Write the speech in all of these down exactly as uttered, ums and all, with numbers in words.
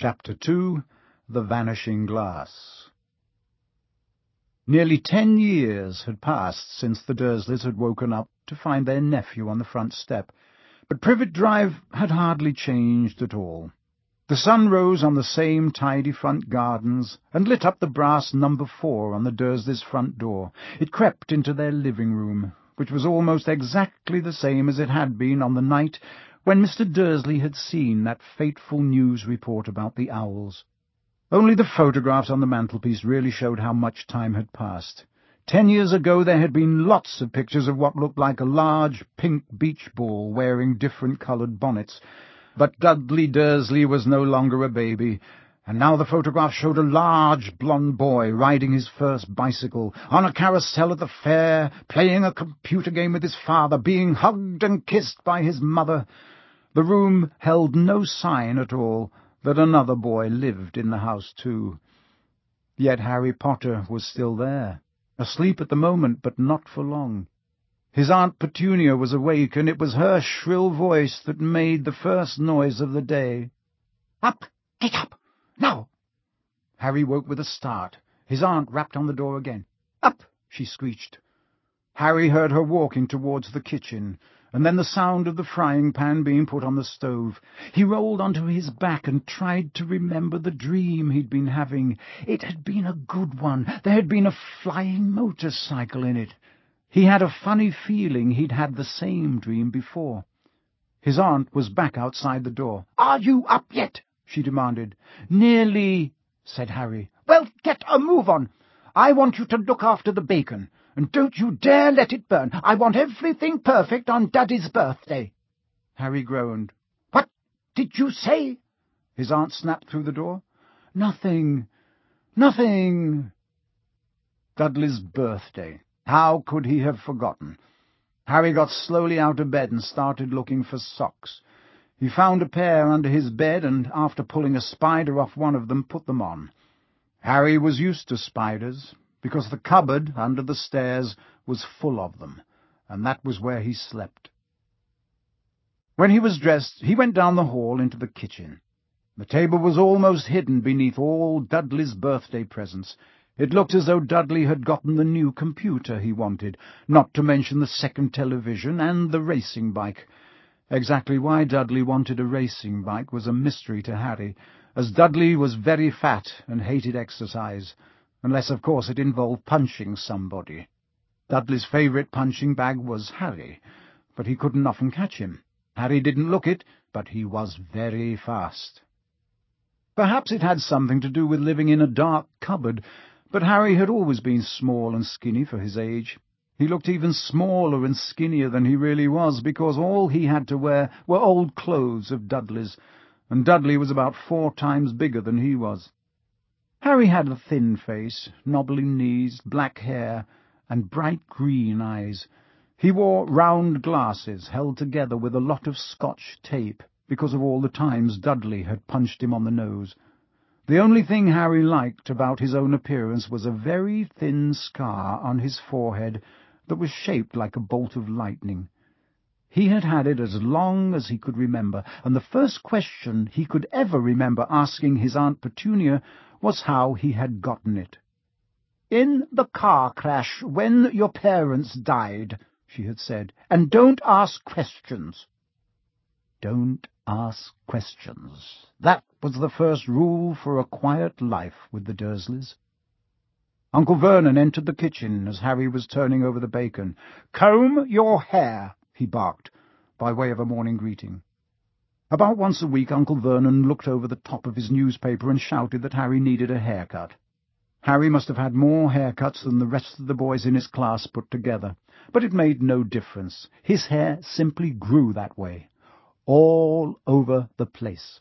Chapter two. The Vanishing Glass. Nearly ten years had passed since the Dursleys had woken up to find their nephew on the front step, but Privet Drive had hardly changed at all. The sun rose on the same tidy front gardens and lit up the brass number four on the Dursleys' front door. It crept into their living room, which was almost exactly the same as it had been on the night when Mister Dursley had seen that fateful news report about the owls. Only the photographs on the mantelpiece really showed how much time had passed. Ten years ago there had been lots of pictures of what looked like a large pink beach ball wearing different-coloured bonnets, but Dudley Dursley was no longer a baby, and now the photograph showed a large blond boy riding his first bicycle, on a carousel at the fair, playing a computer game with his father, being hugged and kissed by his mother. The room held no sign at all that another boy lived in the house too. Yet Harry Potter was still there, asleep at the moment, but not for long. His Aunt Petunia was awake, and it was her shrill voice that made the first noise of the day. "Up! Get up! Now!" Harry woke with a start. His aunt rapped on the door again. "Up!" she screeched. Harry heard her walking towards the kitchen, and then the sound of the frying-pan being put on the stove. He rolled onto his back and tried to remember the dream he'd been having. It had been a good one. There had been a flying motorcycle in it. He had a funny feeling he'd had the same dream before. His aunt was back outside the door. "Are you up yet?" she demanded. "Nearly," said Harry. "Well, get a move on. I want you to look after the bacon, and don't you dare let it burn. I want everything perfect on Daddy's birthday." Harry groaned. "What did you say?" His aunt snapped through the door. "Nothing. Nothing." Dudley's birthday. How could he have forgotten? Harry got slowly out of bed and started looking for socks. He found a pair under his bed, and after pulling a spider off one of them, put them on. Harry was used to spiders, because the cupboard under the stairs was full of them, and that was where he slept. When he was dressed, he went down the hall into the kitchen. The table was almost hidden beneath all Dudley's birthday presents. It looked as though Dudley had gotten the new computer he wanted, not to mention the second television and the racing bike. Exactly why Dudley wanted a racing bike was a mystery to Harry, as Dudley was very fat and hated exercise, unless, of course, it involved punching somebody. Dudley's favourite punching bag was Harry, but he couldn't often catch him. Harry didn't look it, but he was very fast. Perhaps it had something to do with living in a dark cupboard, but Harry had always been small and skinny for his age. He looked even smaller and skinnier than he really was, because all he had to wear were old clothes of Dudley's, and Dudley was about four times bigger than he was. Harry had a thin face, knobbly knees, black hair, and bright green eyes. He wore round glasses held together with a lot of Scotch tape, because of all the times Dudley had punched him on the nose. The only thing Harry liked about his own appearance was a very thin scar on his forehead that was shaped like a bolt of lightning. He had had it as long as he could remember, and the first question he could ever remember asking his Aunt Petunia was how he had gotten it. "In the car crash when your parents died," she had said, "and don't ask questions." Don't ask questions. That was the first rule for a quiet life with the Dursleys. Uncle Vernon entered the kitchen as Harry was turning over the bacon. "Comb your hair," he barked, by way of a morning greeting. About once a week Uncle Vernon looked over the top of his newspaper and shouted that Harry needed a haircut. Harry must have had more haircuts than the rest of the boys in his class put together, but it made no difference. His hair simply grew that way, all over the place.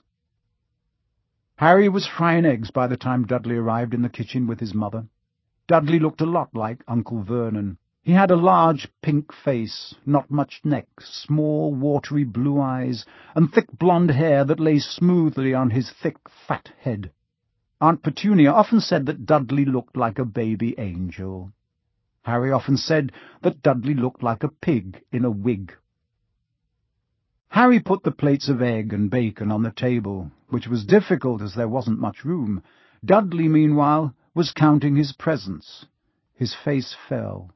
Harry was frying eggs by the time Dudley arrived in the kitchen with his mother. Dudley looked a lot like Uncle Vernon. He had a large pink face, not much neck, small watery blue eyes, and thick blonde hair that lay smoothly on his thick fat head. Aunt Petunia often said that Dudley looked like a baby angel. Harry often said that Dudley looked like a pig in a wig. Harry put the plates of egg and bacon on the table, which was difficult as there wasn't much room. Dudley, meanwhile, was counting his presents. His face fell.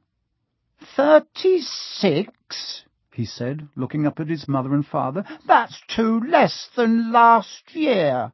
"Thirty-six?" he said, looking up at his mother and father. "That's two less than last year."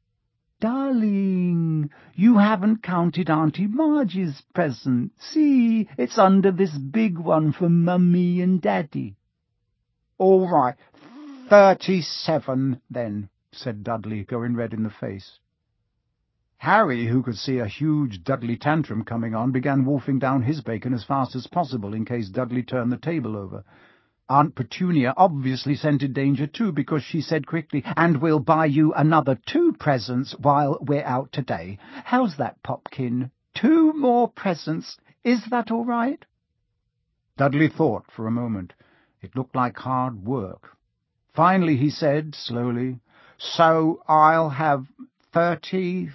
"Darling, you haven't counted Auntie Marge's present. See, it's under this big one for Mummy and Daddy." "All right, thirty-seven, then," said Dudley, going red in the face. Harry, who could see a huge Dudley tantrum coming on, began wolfing down his bacon as fast as possible in case Dudley turned the table over. Aunt Petunia obviously scented danger too, because she said quickly, "And we'll buy you another two presents while we're out today. How's that, Popkin? Two more presents. Is that all right?" Dudley thought for a moment. It looked like hard work. Finally he said, slowly, "So I'll have thirty...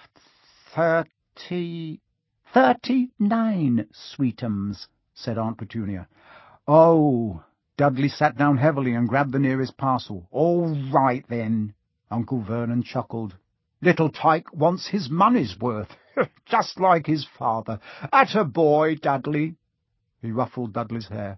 thirty... thirty-nine, sweetums," said Aunt Petunia. "Oh!" Dudley sat down heavily and grabbed the nearest parcel. "All right, then." Uncle Vernon chuckled. "Little Tyke wants his money's worth, just like his father. Atta boy, Dudley." He ruffled Dudley's hair.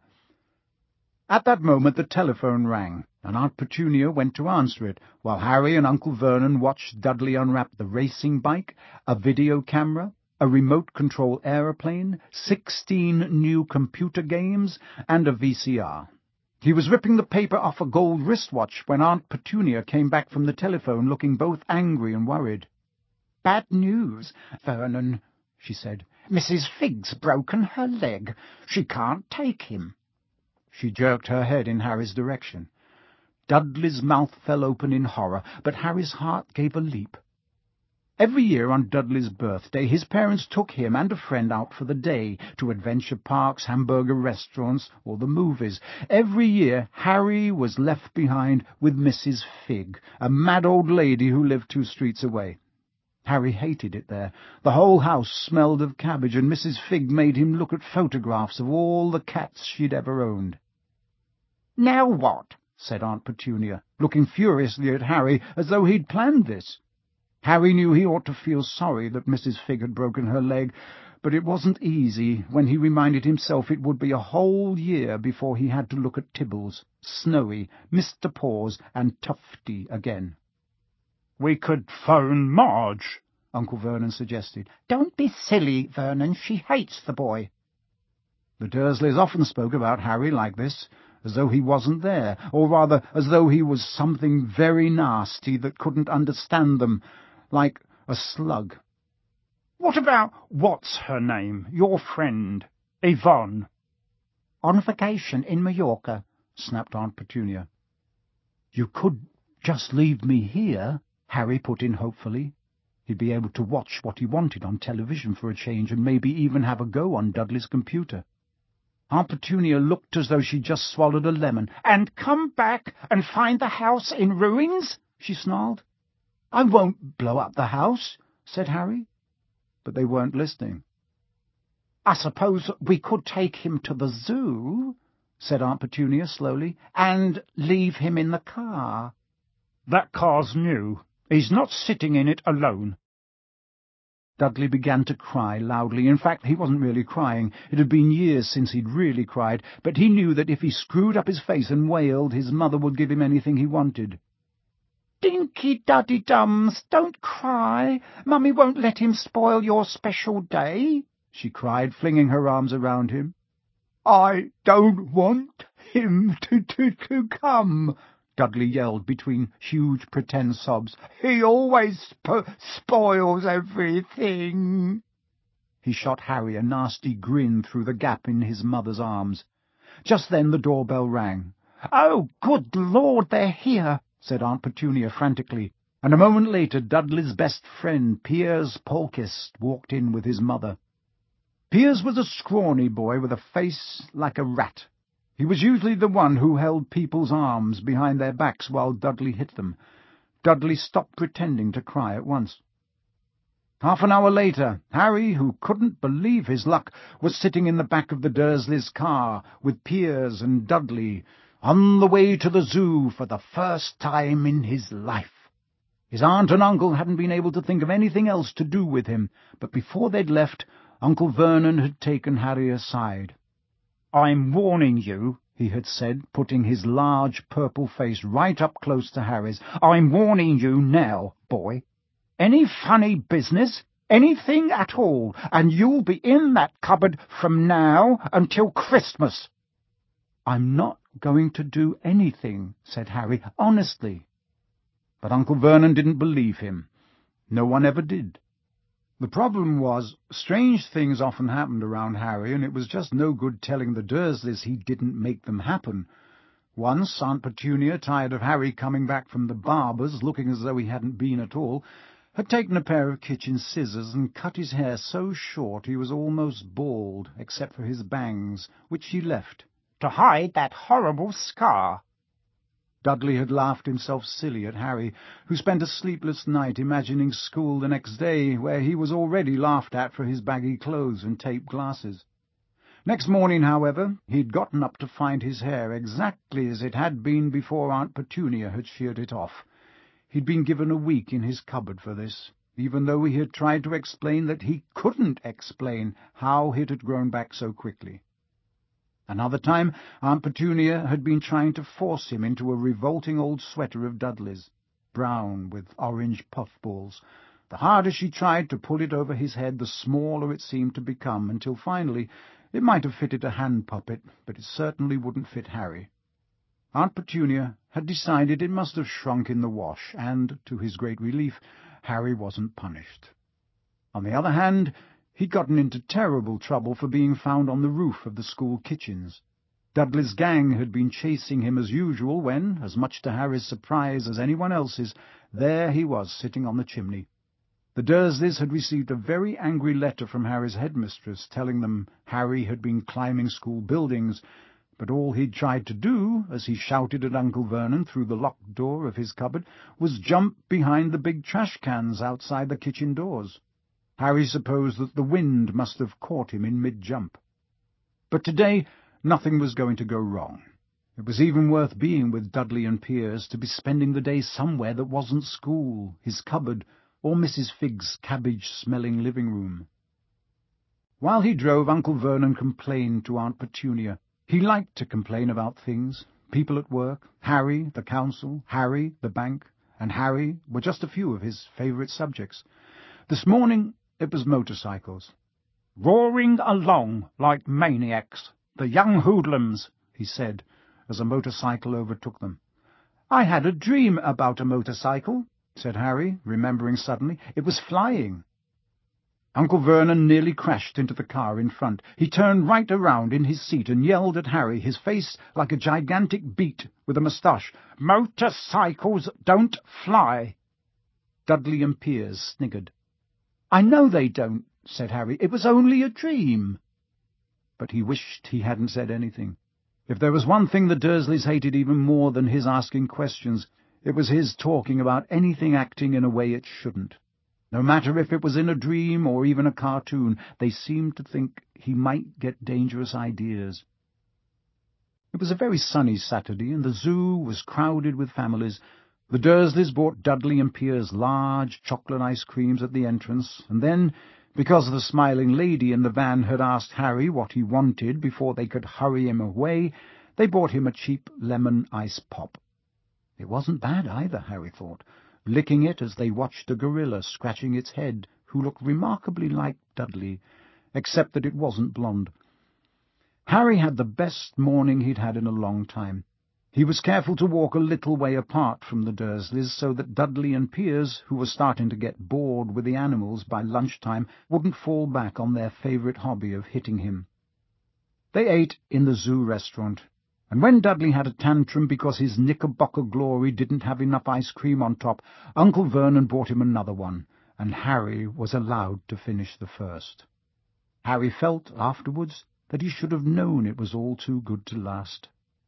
At that moment the telephone rang, and Aunt Petunia went to answer it, while Harry and Uncle Vernon watched Dudley unwrap the racing bike, a video camera, a remote-control aeroplane, sixteen new computer games, and a V C R. He was ripping the paper off a gold wristwatch when Aunt Petunia came back from the telephone looking both angry and worried. "Bad news, Vernon," she said. "Missus Figg's broken her leg. She can't take him." She jerked her head in Harry's direction. Dudley's mouth fell open in horror, but Harry's heart gave a leap. Every year on Dudley's birthday, his parents took him and a friend out for the day, to adventure parks, hamburger restaurants, or the movies. Every year, Harry was left behind with Missus Figg, a mad old lady who lived two streets away. Harry hated it there. The whole house smelled of cabbage, and Missus Figg made him look at photographs of all the cats she'd ever owned. "Now what?" said Aunt Petunia, looking furiously at Harry as though he'd planned this. Harry knew he ought to feel sorry that Missus Figg had broken her leg, but it wasn't easy when he reminded himself it would be a whole year before he had to look at Tibbles, Snowy, Mister Paws, and Tufty again. "We could phone Marge," Uncle Vernon suggested. "Don't be silly, Vernon. She hates the boy." The Dursleys often spoke about Harry like this, as though he wasn't there, or rather as though he was something very nasty that couldn't understand them, like a slug. "What about what's-her-name, your friend, Yvonne?" "On vacation in Mallorca," snapped Aunt Petunia. "You could just leave me here," Harry put in hopefully. He'd be able to watch what he wanted on television for a change, and maybe even have a go on Dudley's computer. Aunt Petunia looked as though she'd just swallowed a lemon. "And come back and find the house in ruins?" she snarled. "I won't blow up the house," said Harry. But they weren't listening. "I suppose we could take him to the zoo," said Aunt Petunia slowly, "and leave him in the car." "That car's new. He's not sitting in it alone." Dudley began to cry loudly. In fact, he wasn't really crying. It had been years since he'd really cried, but he knew that if he screwed up his face and wailed, his mother would give him anything he wanted. "Dinky Duddy Dums, don't cry. Mummy won't let him spoil your special day," she cried, flinging her arms around him. "I don't want him to, to, to come," Dudley yelled between huge pretend sobs. "He always sp spoils everything." He shot Harry a nasty grin through the gap in his mother's arms. Just then the doorbell rang. "Oh, good Lord, they're here," said Aunt Petunia frantically, and a moment later Dudley's best friend, Piers Polkiss, walked in with his mother. Piers was a scrawny boy with a face like a rat. He was usually the one who held people's arms behind their backs while Dudley hit them. Dudley stopped pretending to cry at once. Half an hour later, Harry, who couldn't believe his luck, was sitting in the back of the Dursleys' car with Piers and Dudley on the way to the zoo for the first time in his life. His aunt and uncle hadn't been able to think of anything else to do with him, but before they'd left, Uncle Vernon had taken Harry aside. "I'm warning you," he had said, putting his large purple face right up close to Harry's. "I'm warning you now, boy. Any funny business, anything at all, and you'll be in that cupboard from now until Christmas." "I'm not going to do anything," said Harry, honestly. But Uncle Vernon didn't believe him. No one ever did. The problem was, strange things often happened around Harry, and it was just no good telling the Dursleys he didn't make them happen. Once Aunt Petunia, tired of Harry coming back from the barber's looking as though he hadn't been at all, had taken a pair of kitchen scissors and cut his hair so short he was almost bald, except for his bangs, which she left, to hide that horrible scar. Dudley had laughed himself silly at Harry, who spent a sleepless night imagining school the next day, where he was already laughed at for his baggy clothes and taped glasses. Next morning, however, he'd gotten up to find his hair exactly as it had been before Aunt Petunia had sheared it off. He'd been given a week in his cupboard for this, even though he had tried to explain that he couldn't explain how it had grown back so quickly. Another time, Aunt Petunia had been trying to force him into a revolting old sweater of Dudley's, brown with orange puffballs. The harder she tried to pull it over his head, the smaller it seemed to become, until finally it might have fitted a hand puppet, but it certainly wouldn't fit Harry. Aunt Petunia had decided it must have shrunk in the wash, and, to his great relief, Harry wasn't punished. On the other hand, he'd gotten into terrible trouble for being found on the roof of the school kitchens. Dudley's gang had been chasing him as usual when, as much to Harry's surprise as anyone else's, there he was sitting on the chimney. The Dursleys had received a very angry letter from Harry's headmistress telling them Harry had been climbing school buildings, but all he'd tried to do, as he shouted at Uncle Vernon through the locked door of his cupboard, was jump behind the big trash cans outside the kitchen doors. Harry supposed that the wind must have caught him in mid-jump. But today nothing was going to go wrong. It was even worth being with Dudley and Piers to be spending the day somewhere that wasn't school, his cupboard, or Missus Figg's cabbage-smelling living room. While he drove, Uncle Vernon complained to Aunt Petunia. He liked to complain about things. People at work, Harry, the council, Harry, the bank, and Harry were just a few of his favourite subjects. This morning it was motorcycles. "Roaring along like maniacs, the young hoodlums," he said, as a motorcycle overtook them. "I had a dream about a motorcycle," said Harry, remembering suddenly. "It was flying." Uncle Vernon nearly crashed into the car in front. He turned right around in his seat and yelled at Harry, his face like a gigantic beet with a moustache. "Motorcycles don't fly." Dudley and Piers sniggered. "I know they don't," said Harry. "It was only a dream." But he wished he hadn't said anything. If there was one thing the Dursleys hated even more than his asking questions, it was his talking about anything acting in a way it shouldn't. No matter if it was in a dream or even a cartoon, they seemed to think he might get dangerous ideas. It was a very sunny Saturday, and the zoo was crowded with families. The Dursleys bought Dudley and Piers large chocolate ice creams at the entrance, and then, because the smiling lady in the van had asked Harry what he wanted before they could hurry him away, they bought him a cheap lemon ice pop. It wasn't bad either, Harry thought, licking it as they watched a gorilla scratching its head, who looked remarkably like Dudley, except that it wasn't blonde. Harry had the best morning he'd had in a long time. He was careful to walk a little way apart from the Dursleys so that Dudley and Piers, who were starting to get bored with the animals by lunchtime, wouldn't fall back on their favourite hobby of hitting him. They ate in the zoo restaurant, and when Dudley had a tantrum because his Knickerbocker Glory didn't have enough ice cream on top, Uncle Vernon bought him another one, and Harry was allowed to finish the first. Harry felt, afterwards, that he should have known it was all too good to last.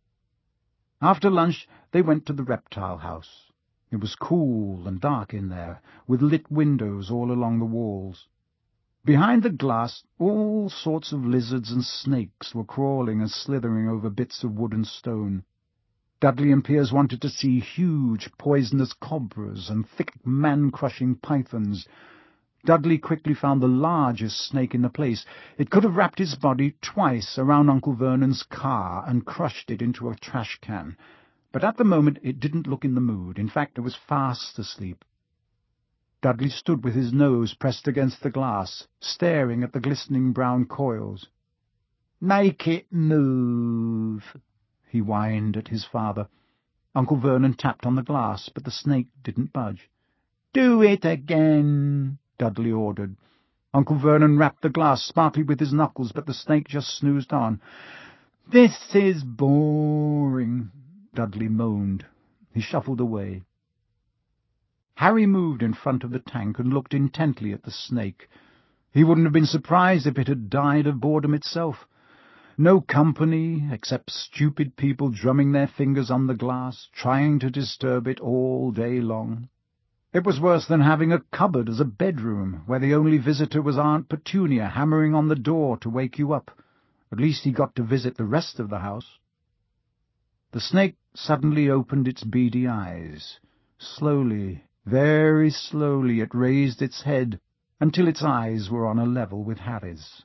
After lunch they went to the reptile house. It was cool and dark in there, with lit windows all along the walls. Behind the glass, all sorts of lizards and snakes were crawling and slithering over bits of wood and stone. Dudley and Piers wanted to see huge, poisonous cobras and thick, man-crushing pythons. Dudley quickly found the largest snake in the place. It could have wrapped its body twice around Uncle Vernon's car and crushed it into a trash can. But at the moment it didn't look in the mood. In fact, it was fast asleep. Dudley stood with his nose pressed against the glass, staring at the glistening brown coils. "Make it move," he whined at his father. Uncle Vernon tapped on the glass, but the snake didn't budge. "Do it again," Dudley ordered. Uncle Vernon rapped the glass smartly with his knuckles, but the snake just snoozed on. "This is boring," Dudley moaned. He shuffled away. Harry moved in front of the tank and looked intently at the snake. He wouldn't have been surprised if it had died of boredom itself. No company, except stupid people drumming their fingers on the glass, trying to disturb it all day long. It was worse than having a cupboard as a bedroom, where the only visitor was Aunt Petunia hammering on the door to wake you up. At least he got to visit the rest of the house. The snake suddenly opened its beady eyes. Slowly, very slowly, it raised its head until its eyes were on a level with Harry's.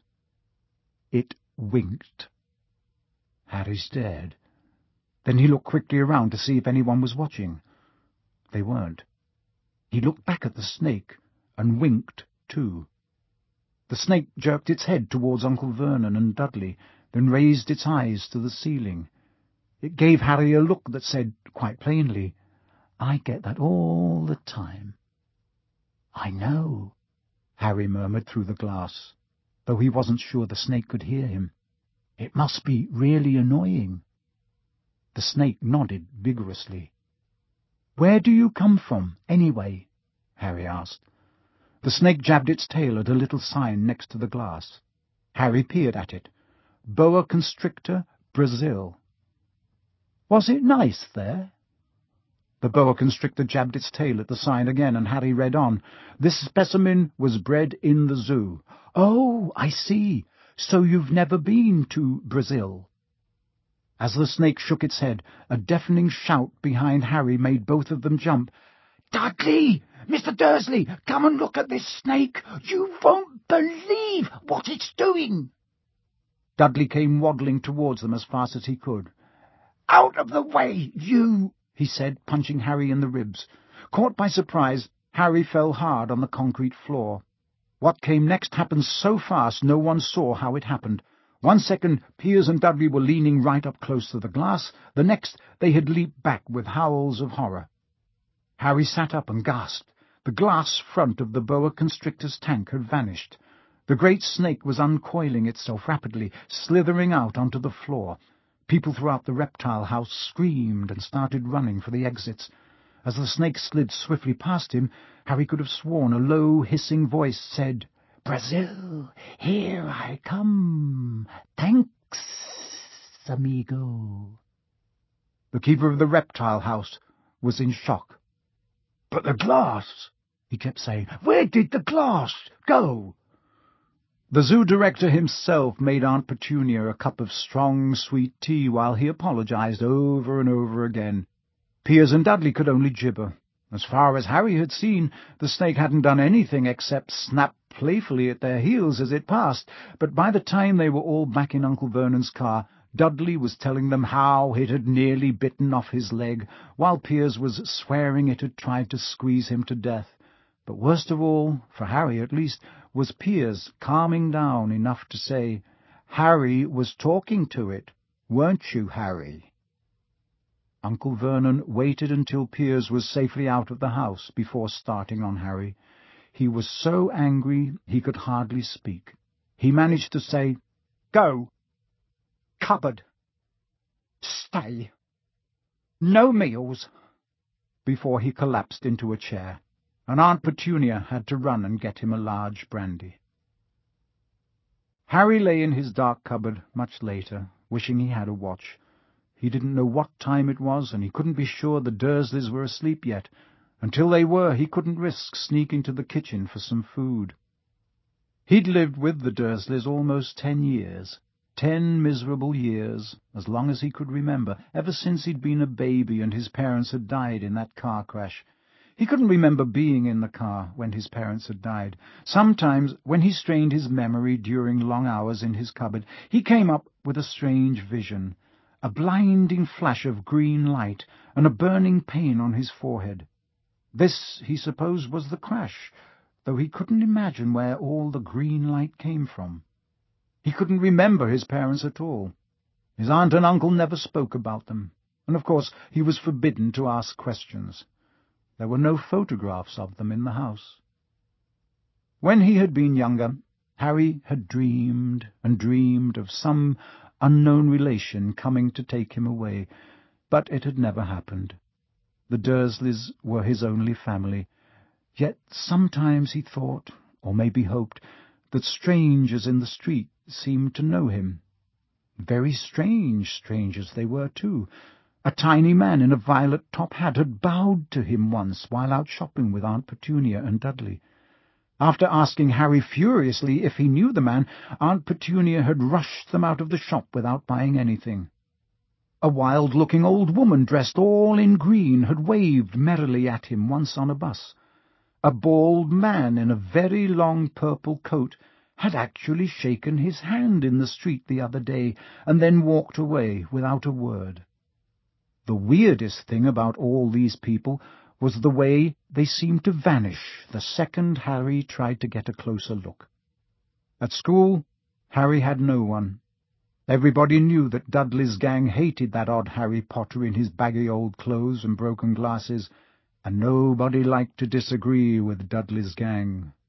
It winked. Harry stared. Then he looked quickly around to see if anyone was watching. They weren't. He looked back at the snake and winked too. The snake jerked its head towards Uncle Vernon and Dudley, then raised its eyes to the ceiling. It gave Harry a look that said, quite plainly, "I get that all the time." "I know," Harry murmured through the glass, though he wasn't sure the snake could hear him. "It must be really annoying." The snake nodded vigorously. "Where do you come from, anyway?" Harry asked. The snake jabbed its tail at a little sign next to the glass. Harry peered at it. Boa Constrictor, Brazil. "Was it nice there?" The boa constrictor jabbed its tail at the sign again, and Harry read on. "This specimen was bred in the zoo." "Oh, I see. So you've never been to Brazil?" As the snake shook its head, a deafening shout behind Harry made both of them jump. "Dudley! Mister Dursley! Come and look at this snake! You won't believe what it's doing!" Dudley came waddling towards them as fast as he could. "Out of the way, you!" he said, punching Harry in the ribs. Caught by surprise, Harry fell hard on the concrete floor. What came next happened so fast no one saw how it happened. One second, Piers and Dudley were leaning right up close to the glass. The next, they had leaped back with howls of horror. Harry sat up and gasped. The glass front of the boa constrictor's tank had vanished. The great snake was uncoiling itself rapidly, slithering out onto the floor. People throughout the reptile house screamed and started running for the exits. As the snake slid swiftly past him, Harry could have sworn a low, hissing voice said, "Brazil, here I come. Thanks, amigo." The keeper of the reptile house was in shock. "But the glass," he kept saying. "Where did the glass go?" The zoo director himself made Aunt Petunia a cup of strong, sweet tea while he apologized over and over again. Piers and Dudley could only gibber. As far as Harry had seen, the snake hadn't done anything except snap playfully at their heels as it passed, but by the time they were all back in Uncle Vernon's car, Dudley was telling them how it had nearly bitten off his leg, while Piers was swearing it had tried to squeeze him to death. But worst of all, for Harry at least, was Piers calming down enough to say, "Harry was talking to it, weren't you, Harry?" Uncle Vernon waited until Piers was safely out of the house before starting on Harry. He was so angry he could hardly speak. He managed to say, "Go. Cupboard. Stay. No meals," before he collapsed into a chair, and Aunt Petunia had to run and get him a large brandy. Harry lay in his dark cupboard much later, wishing he had a watch. He didn't know what time it was, and he couldn't be sure the Dursleys were asleep yet. Until they were, he couldn't risk sneaking to the kitchen for some food. He'd lived with the Dursleys almost ten years. Ten miserable years, as long as he could remember, ever since he'd been a baby and his parents had died in that car crash. He couldn't remember being in the car when his parents had died. Sometimes, when he strained his memory during long hours in his cupboard, he came up with a strange vision, a blinding flash of green light and a burning pain on his forehead. This, he supposed, was the crash, though he couldn't imagine where all the green light came from. He couldn't remember his parents at all. His aunt and uncle never spoke about them, and of course he was forbidden to ask questions. There were no photographs of them in the house. When he had been younger, Harry had dreamed and dreamed of some unknown relation coming to take him away, but it had never happened. The Dursleys were his only family, yet sometimes he thought, or maybe hoped, that strangers in the street seemed to know him. Very strange strangers they were, too. A tiny man in a violet top hat had bowed to him once while out shopping with Aunt Petunia and Dudley. After asking Harry furiously if he knew the man, Aunt Petunia had rushed them out of the shop without buying anything. A wild-looking old woman dressed all in green had waved merrily at him once on a bus. A bald man in a very long purple coat had actually shaken his hand in the street the other day and then walked away without a word. The weirdest thing about all these people was the way they seemed to vanish the second Harry tried to get a closer look. At school, Harry had no one. Everybody knew that Dudley's gang hated that odd Harry Potter in his baggy old clothes and broken glasses, and nobody liked to disagree with Dudley's gang.